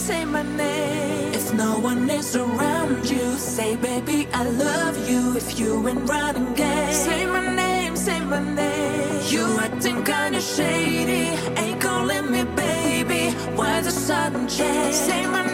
say my name. If no one is around you, say baby I love you. If you ain't running game, say my name, say my name. You acting kinda shady, ain't calling me baby. Why the sudden change? Say my